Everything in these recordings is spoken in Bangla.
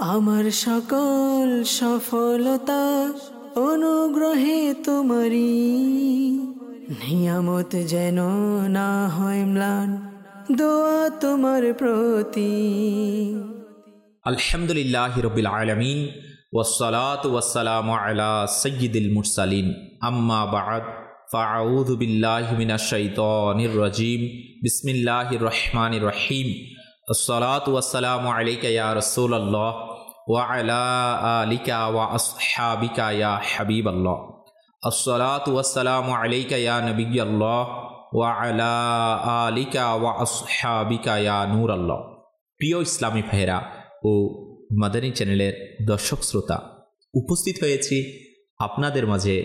আমার সকল সফলতা অনুগ্রহে তোমারি, নিয়ামত যেন না হয় ম্লান, দোয়া তোমার প্রতি। আলহামদুলিল্লাহি রাব্বিল আলামিন ওয়াসসালাতু ওয়াসসালামু আলা সাইয়্যিদিল মুরসালিন, আম্মা বা'দ, ফাআউযু বিল্লাহি মিনাশ শাইতানির রাজীম। বিসমিল্লাহির রহমানির রহিম। আসসালাতু ওয়াসসালামু আলাইকা ইয়া রাসূলুল্লাহ ওয়া আলা আলিকা ওয়া আসহাবিকা ইয়া হাবিবাল্লাহ। আসসালাতু ওয়াসসালামু আলাইকা ইয়া নবিয়্যাল্লাহ ওয়া আলা আলিকা ওয়া আসহাবিকা ইয়া নূরাল্লাহ। প্রিয় ইসলামী ভাইয়েরা ও মাদানী চ্যানেলের দর্শক শ্রোতা, উপস্থিত হয়েছি আপনাদের মাঝে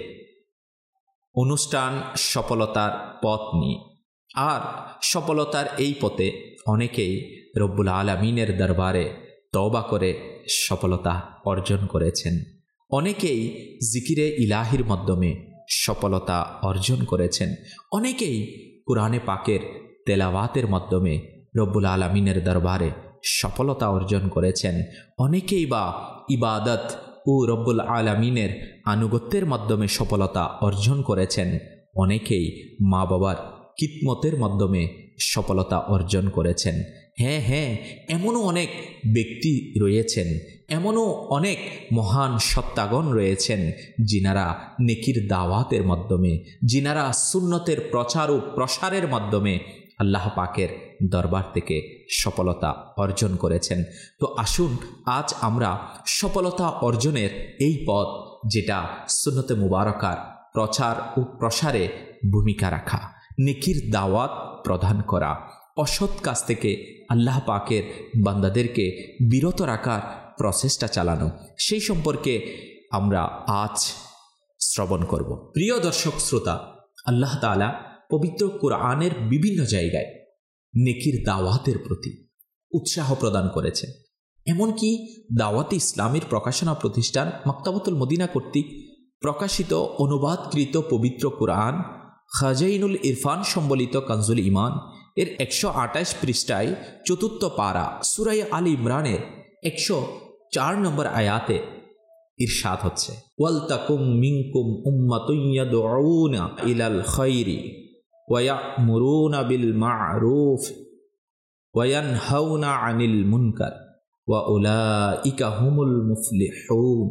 অনুষ্ঠান সফলতার পথ নিয়ে। আর সফলতার এই পথে অনেকেই রব্বুল আলামিনের দরবারে তওবা করে সফলতা অর্জন করেছেন। অনেকেই জিকিরে ইলাহির মাধ্যমে সফলতা অর্জন করেছেন। অনেকেই কুরআনে পাকের তেলাওয়াতের মাধ্যমে রব্বুল আলামিনের দরবারে সফলতা অর্জন করেছেন। অনেকেই বা ইবাদত ও রব্বুল আলামিনের আনুগত্যের মাধ্যমে সফলতা অর্জন করেছেন। অনেকেই মা বাবার খিদমতের মাধ্যমে সফলতা অর্জন করেছেন। হ্যাঁ, এমনও অনেক ব্যক্তি রয়েছেন, এমনও অনেক মহান সত্তাগণ রয়েছেন যিনারা নেকির দাওয়াতের মাধ্যমে, যিনারা সুন্নতের প্রচার ও প্রসারের মাধ্যমে আল্লাহ পাকের দরবার থেকে সফলতা অর্জন করেছেন। তো আসুন আজ আমরা সফলতা অর্জনের এই পথ, যেটা সুন্নতে মুবারকার প্রচার ও প্রসারে ভূমিকা রাখা, নেকির দাওয়াত প্রদান করা, অসৎ কাজ থেকে আল্লাহ পাকের বান্দাদেরকে বিরত রাখার প্রচেষ্টা চালানো, সেই সম্পর্কে আমরা আজ শ্রবণ করব। প্রিয় দর্শক শ্রোতা, আল্লাহ তাআলা পবিত্র কুরআনের বিভিন্ন জায়গায় নেকির দাওয়াতের প্রতি উৎসাহ প্রদান করেছেন। এমনকি দাওয়াতে ইসলামের প্রকাশনা প্রতিষ্ঠান মাকতাবাতুল মদিনা কর্তৃক প্রকাশিত অনুবাদকৃত পবিত্র কুরআন খাজাইনুল ইরফান সম্বলিত কানজুল ঈমান এর 128 পৃষ্ঠায় ৪র্থ পারা সূরা আলে ইমরানের 104 নম্বর আয়াতে ইরশাদ হচ্ছে, ওয়ালতাকুম মিনকুম উম্মাতুন ইয়াদউনা ইলাল খায়রি ওয়া ইয়া'মুরুনা বিল মা'রুফ ওয়া ইয়ানহাউনা আনিল মুনকার ওয়া উলাইকা হুমুল মুফলিহুন।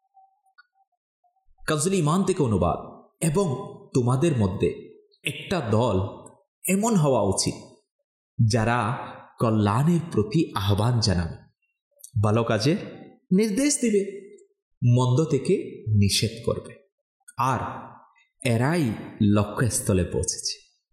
কানজুল ঈমান থেকে অনুবাদ। এবং তোমাদের মধ্যে একটা দল এমন হওয়া উচিত যারা কল্যাণের প্রতি আহ্বান জানাবে, ভালো কাজে নির্দেশ দিবে, মন্দ থেকে নিষেধ করবে, আর এরাই লক্ষ্যস্থলে পৌঁছেছে।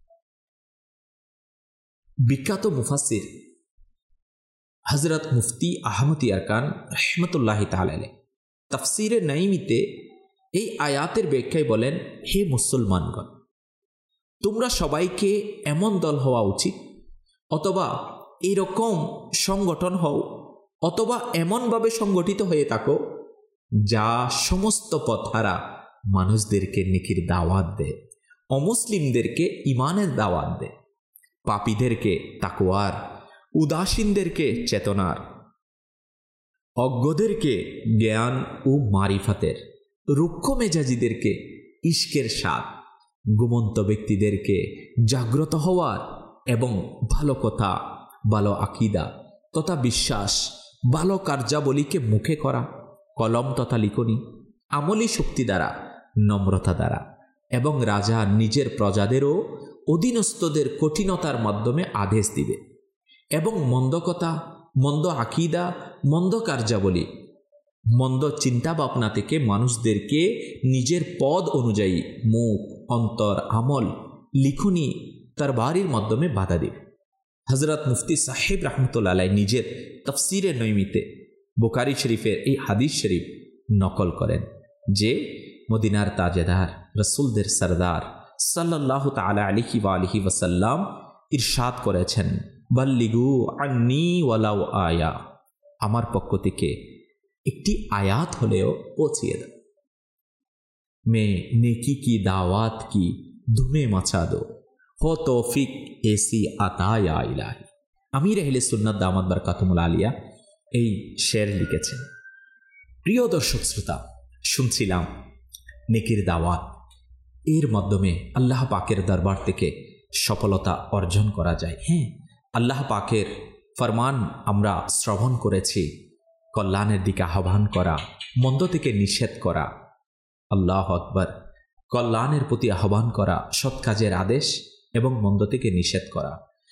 বিখ্যাত মুফাসসির হযরত মুফতি আহমদ ইয়ারকান রাহমাতুল্লাহি তাআলা আলাইহি তাফসীরে নাইমিতে এই আয়াতের ব্যাখ্যায় বলেন, হে মুসলমানগণ, তোমরা সবাইকে এমন দল হওয়া উচিত, অথবা এরকম সংগঠন হও, অথবা এমনভাবে সংগঠিত হয়ে থাকো যা সমস্ত পথহারা মানুষদেরকে নেকির দাওয়াত দেয়, অমুসলিমদেরকে ঈমানের দাওয়াত দেয়, পাপীদেরকে তাকওয়ার, উদাসীনদেরকে চেতনার, অজ্ঞদেরকে জ্ঞান ও মারিফাতের, রুক্ষ মেজাজিদেরকে ইশকের স্বাদ, ঘুমন্ত ব্যক্তিদেরকে জাগ্রত হওয়ার এবং ভালো কথা, ভালো আকীদা তথা বিশ্বাস, ভালো কার্যাবলীকে মুখে করা, কলম তথা লিখনি, আমলি শক্তি দ্বারা, নম্রতা দ্বারা, এবং রাজা নিজের প্রজাদেরও অধীনস্থদের কঠিনতার মাধ্যমে আদেশ দিবে, এবং মন্দ কথা, মন্দ আকীদা, মন্দ কার্যাবলী, মন্দ চিন্তা ভাবনা থেকে মানুষদেরকে নিজের পদ অনুযায়ী মুখ, অন্তর, আমল, লিখনি, তার বাড়ির মাধ্যমে বাধা দেবে। হযরত মুফতি সাহেব রাহমাতুল্লাহ আলাইহি নিজের তাফসীরে নৈমিতে বুখারী শরীফের এই হাদিস শরীফ নকল করেন যে মদিনার তাজেদার, রাসূলদের সরদার সাল্লাল্লাহু তাআলা আলাইহি ওয়া আলিহি ওয়াসাল্লাম ইরশাদ করেছেন, বাল্লিগু আন্নী ওয়ালাউ আয়া, আমার পক্ষ থেকে একটি আয়াত হলেও পৌঁছিয়ে দাও। मैं नेकी की दावत की धुमें मचा दो, हो तौफीक ऐसी अता या इलाही। আমির আহলে সুন্নাত দামাত বারকাতুহুল আলিয়া এই শের লিখেছেন। প্রিয় দর্শক শ্রোতা, শুনছিলাম নেকির দাওয়াত, এর মাধ্যমে আল্লাহ পাকের দরবার থেকে সফলতা অর্জন করা যায়। হ্যাঁ, আল্লাহ পাকের ফরমান আমরা শ্রবণ করেছি, কল্যাণের দিকে আহ্বান করা, মন্দ থেকে নিষেধ করা। আল্লাহু আকবার। কল্যাণের প্রতি আহ্বান করা, সৎ কাজের আদেশ এবং মন্দ থেকে নিষেধ করা,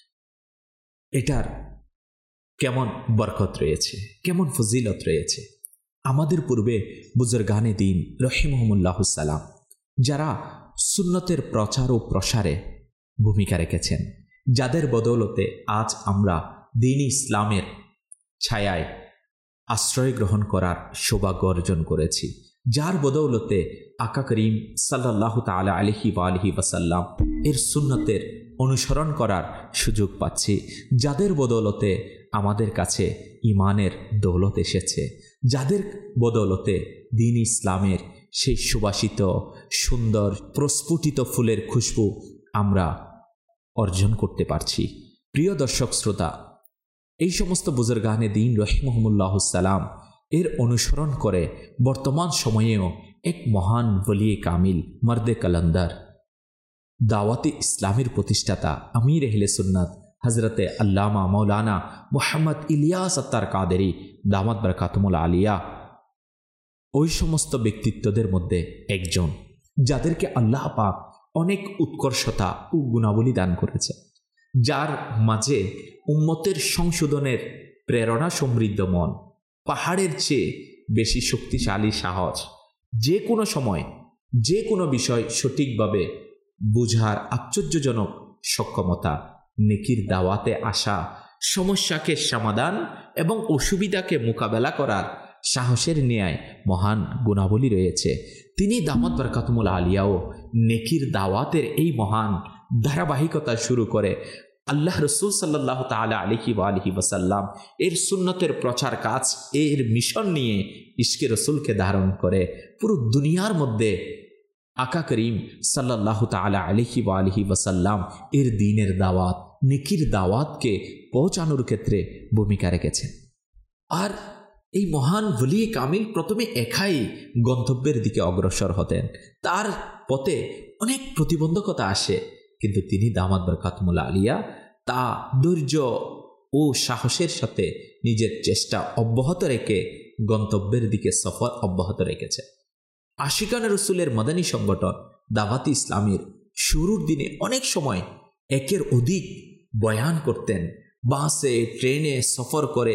এটার কেমন বরকত রয়েছে, কেমন ফজিলত রয়েছে। আমাদের পূর্বে বুজুর্গানে দিন রহিমহুমুল্লাহুস সালাম যারা সুন্নতের প্রচার ও প্রসারে ভূমিকা রেখেছেন, যাদের বদৌলতে আজ আমরা দ্বীন-ই ইসলামের ছায়ায় আশ্রয় গ্রহণ করার সৌভাগ্য অর্জন করেছি, যার বদৌলতে আকা করিম সাল্লাল্লাহু তাআলা আলাইহি ওয়া আলিহি ওয়াসাল্লাম এর সুন্নতের অনুসরণ করার সুযোগ পাচ্ছি, যাদের বদৌলতে আমাদের কাছে ঈমানের দৌলত এসেছে, যাদের বদৌলতে দ্বীন ইসলামের সেই সুবাসিত সুন্দর প্রস্ফুটিত ফুলের খুশবু আমরা অর্জন করতে পারছি। প্রিয় দর্শক শ্রোতা, এই সমস্ত বুজুর্গানে দ্বীন রহিমহুমুল্লাহুস সালাম এর অনুসরণ করে বর্তমান সময়েও এক মহান ওলিয়ে কামিল, মর্দে কালান্দার, দাওয়াতে ইসলামের প্রতিষ্ঠাতা, আমির আহলে সুন্নাত হজরতে আল্লামা মৌলানা মুহাম্মদ ইলিয়াস আত্তার কাদেরী দামাত বরকাতুল আলিয়া, ওই সমস্ত ব্যক্তিত্বদের মধ্যে একজন, যাদেরকে আল্লাহ পাক অনেক উৎকর্ষতা ও গুণাবলী দান করেছে, যার মাঝে উম্মতের সংশোধনের প্রেরণা সমৃদ্ধ মন, পাহাড়ের চেয়ে বেশি শক্তিশালী সাহস, যে কোনো সময় যে কোনো বিষয় সঠিকভাবে বুঝার আশ্চর্যজনক সক্ষমতা, নেকির দাওয়াতে আসা, সমস্যাকে সমাধান এবং অসুবিধাকে মোকাবেলা করার সাহসের ন্যায় মহান গুণাবলী রয়েছে। তিনি দামাত বরকাতুল আলিয়াও নেকির দাওয়াতের এই মহান ধারাবাহিকতা শুরু করে আল্লাহ রসুল সাল্লাল্লাহু তাআলা আলাইহি ওয়া আলিহি ওয়াসাল্লাম এর সুন্নতের প্রচার কাজ, এর মিশন নিয়ে ইশকে রসুলকে ধারণ করে পুরো দুনিয়ার মধ্যে আকা করিম সাল্লাল্লাহু তাআলা আলাইহি ওয়া আলিহি ওয়াসাল্লাম এর দ্বীনের দাওয়াত, নেকির দাওয়াতকে পৌঁছানোর ক্ষেত্রে ভূমিকা রেখেছেন। আর এই মহান ওলি কামিল প্রথমে একাই গন্তব্যের দিকে অগ্রসর হতেন, তার পথে অনেক প্রতিবন্ধকতা আসে, কিন্তু তিনি দামাত বরকাতুল আলিয়া তা ধৈর্য ও সাহসের সাথে নিজের চেষ্টা অব্যাহত রেখে গন্তব্যের দিকে সফর অব্যাহত রেখেছে। আশিকানে রসুলের মাদানী সংগঠন দাওয়াতে ইসলামের শুরুর দিনে অনেক সময় একের অধিক বয়ান করতেন, বাসে ট্রেনে সফর করে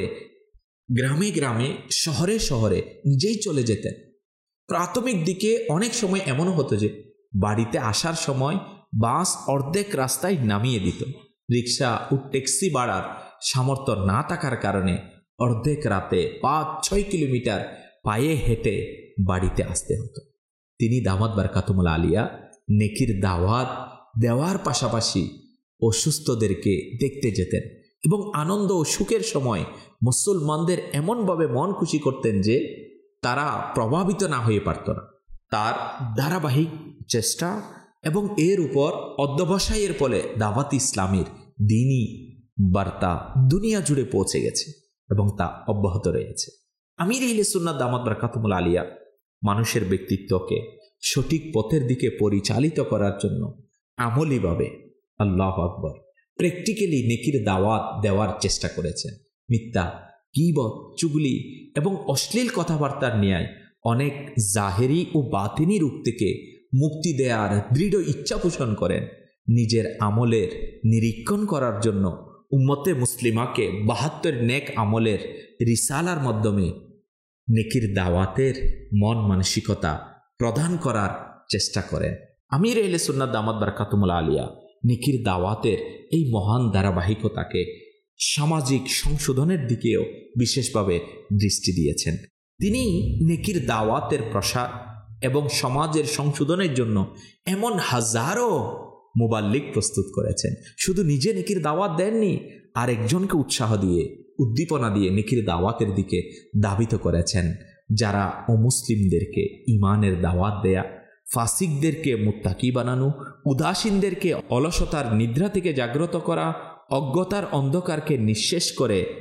গ্রামে গ্রামে শহরে শহরে নিজেই চলে যেতেন। প্রাথমিক দিকে অনেক সময় এমনও হতো যে বাড়িতে আসার সময় বাস অর্ধেক রাস্তায় নামিয়ে দিত। রিক্সা ও ট্যাক্সি ভাড়ার সামর্থ্য না থাকার কারণে অর্ধেক রাতে 5-6 কিলোমিটার পায়ে হেঁটে বাড়িতে আসতে হতো। তিনি দামাত বরকাতুল আলিয়া নেকির দাওয়াত দেওয়ার পাশাপাশি অসুস্থদেরকে দেখতে যেতেন এবং আনন্দ ও সুখের সময় মুসলমানদের এমনভাবে মন খুশি করতেন যে তারা প্রভাবিত না হয়ে পারত না। তার ধারাবাহিক চেষ্টা এবং এর উপর অধ্যবসায়ের ফলে দাওয়াত ইসলামের দ্বীনি বার্তা দুনিয়া জুড়ে পৌঁছে গেছে এবং তা অব্যাহত রয়েছে। আমির আহলে সুন্নাত দামাত বরকাতুল আলিয়া মানুষের ব্যক্তিত্বকে সঠিক পথের দিকে পরিচালিত করার জন্য আমলীভাবে, আল্লাহু আকবার, প্র্যাকটিক্যালি নেকির দাওয়াত দেওয়ার চেষ্টা করেছেন। মিথ্যা, গীবত, চুগলি এবং অশ্লীল কথাবার্তার ন্যায় অনেক জাহেরি ও বাতিনি রূপ থেকে মুক্তি দেওয়ার দৃঢ় ইচ্ছা পোষণ করেন। নিজের আমলের নিরীক্ষণ করার জন্য উম্মতে মুসলিমাকে 72 নেক আমলের রিসালার মাধ্যমে নেকির দাওয়াতের মন মানসিকতা প্রদান করার চেষ্টা করেন। আমির আহলে সুন্নাত দামাত বরকাতুল আলিয়া নেকির দাওয়াতের এই মহান ধারাবাহিকতাকে সামাজিক সংশোধনের দিকেও বিশেষভাবে দৃষ্টি দিয়েছেন। তিনি নেকির দাওয়াতের প্রসার এবং সমাজের সংশোধনের জন্য এমন হাজারো মুবাল্লিগ প্রস্তুত করেছেন। শুধু নিজে নেকির দাওয়াত দেননি, আরেকজনকে উৎসাহ দিয়ে, উদ্দীপনা দিয়ে নেকির দাওয়াতের দিকে ধাবিত করেছেন। যারা অমুসলিমদেরকে ঈমানের দাওয়াত দেয়া, ফাসিকদেরকে মুত্তাকি বানানো, উদাসীনদেরকে অলসতার নিদ্রা থেকে জাগ্রত করা, অজ্ঞতার অন্ধকারকে নিঃশেষ করে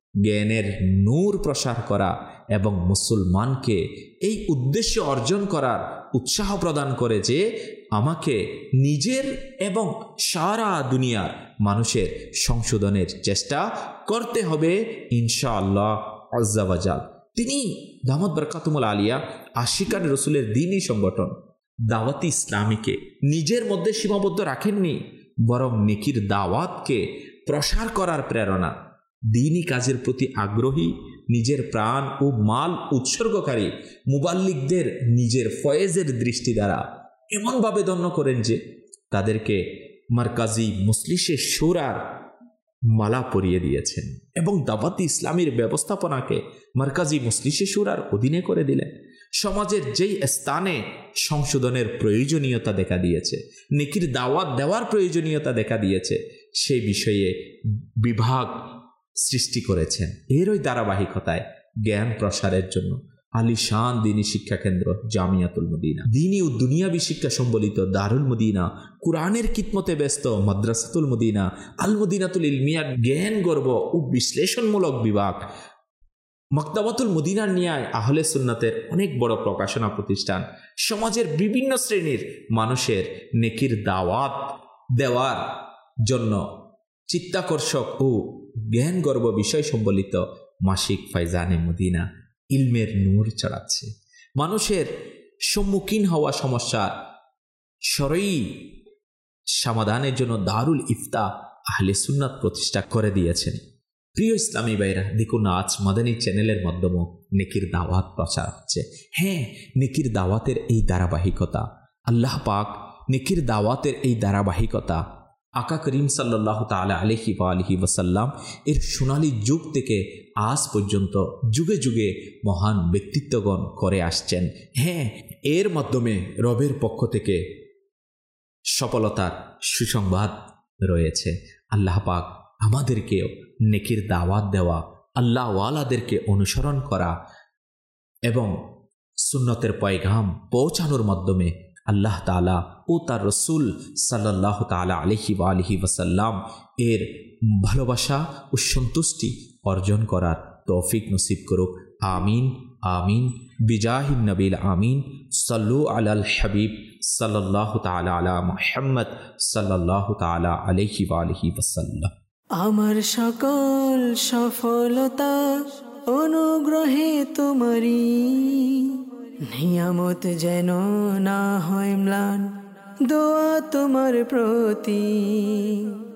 জ্ঞানের নূর প্রসার করা এবং মুসলমানকে এই উদ্দেশ্য অর্জন করার উৎসাহ প্রদান করে যে আমাকে নিজের এবং সারা দুনিয়ার মানুষের সংশোধনের চেষ্টা করতে হবে ইনশাআল্লাহ আজ্জা ওয়া জাল। তিনি দামাত বরকাতুমুল আলিয়া আশিকান রসুলের দ্বীনি সংগঠন দাওয়াতি ইসলামীকে নিজের মধ্যে সীমাবদ্ধ রাখেননি, বরং নেকির দাওয়াতকে প্রসার করার প্রেরণা, দ্বীনি কাজের প্রতি আগ্রহী, নিজের প্রাণ ও মাল উৎসর্গকারী মুবাল্লিগদের নিজের ফয়েজের দৃষ্টি দ্বারা এমনভাবে ধন্য করেন যে তাদেরকে মারকাজি মজলিসে শুরার মালা পরিয়ে দিয়েছেন এবং দাওয়াতি ইসলামীর ব্যবস্থাপনাকে মারকাজি মজলিসে শুরার অধীনে করে দিলেন। সমাজের যেই স্থানে সংশোধনের প্রয়োজনীয়তা দেখা দিয়েছে, নেকির দাওয়াত দেওয়ার প্রয়োজনীয়তা দেখা দিয়েছে, সেই বিষয়ে বিভাগ সৃষ্টি করেছেন। এরই ধারাবাহিকতায় জ্ঞান প্রসারের জন্য আলিশান দ্বীনি শিক্ষা কেন্দ্র জামিয়াতুল মদিনা, দ্বীনি ও দুনিয়াবী শিক্ষা সম্বলিত দারুল মদিনা, কুরআনের খিদমতে ব্যস্ত মাদ্রাসাতুল মদিনা, আল মদিনাতুল ইলমিয়া জ্ঞান গর্ব ও বিশ্লেষণমূলক বিভাগ, মক্তবাতুল মদিনার ন্যায় আহলে সুন্নাতের অনেক বড় প্রকাশনা প্রতিষ্ঠান, সমাজের বিভিন্ন শ্রেণীর মানুষের নেকির দাওয়াত দেওয়ার জন্য চিত্তাকর্ষক ও জ্ঞান গর্ব বিষয় সম্বলিত মাসিক ফাইজানে মদিনা ইলমের নূর চড়াচ্ছে। মানুষের সম্মুখীন হওয়া সমস্যার সরই সমাধানের জন্য দারুল ইফতা আহলে সুন্নাত প্রতিষ্ঠা করে দিয়েছেন। প্রিয় ইসলামী ভাইরা, দেখুন আজ মাদানী চ্যানেলের মাধ্যমে নেকির দাওয়াত প্রচার হচ্ছে। হ্যাঁ, নেকির দাওয়াতের এই ধারাবাহিকতা, আল্লাহ পাক নেকির দাওয়াতের এই ধারাবাহিকতা আকা করিম সাল্লাল্লাহু তাআলা আলাইহি ওয়া আলিহি ওয়াসাল্লাম এর সোনালী যুগ থেকে আজ পর্যন্ত যুগে যুগে মহান ব্যক্তিত্বগণ করে আসছেন। হ্যাঁ, এর মাধ্যমে রবের পক্ষ থেকে সফলতার সুসংবাদ রয়েছে। আল্লাহ পাক আমাদেরকেও নেকির দাওয়াত দেওয়া, আল্লাহ ওয়ালাদেরকে অনুসরণ করা এবং সুন্নতের পয়গাম পৌঁছানোর মাধ্যমে আল্লাহ তাআলা ও তার রসুল সাল্লাল্লাহু তাআলা আলাইহি ওয়া আলিহি ওয়াসাল্লাম এর ভালোবাসা ও সন্তুষ্টি অর্জন করার তৌফিক নসিব করুক। আমিন আমিন বিজাহিন নবীল আমিন। সাল্লু আলাল হাবিব সাল্লাল্লাহু তাআলা আলা মুহাম্মদ সাল্লাল্লাহু তাআলা আলাইহি ওয়া আলিহি ওয়াসাল্লাম। আমার সকল সফলতা অনুগ্রহে তোমারি, নিয়ামত যেন না হয় ম্লান, দোয়া তোমার প্রতি।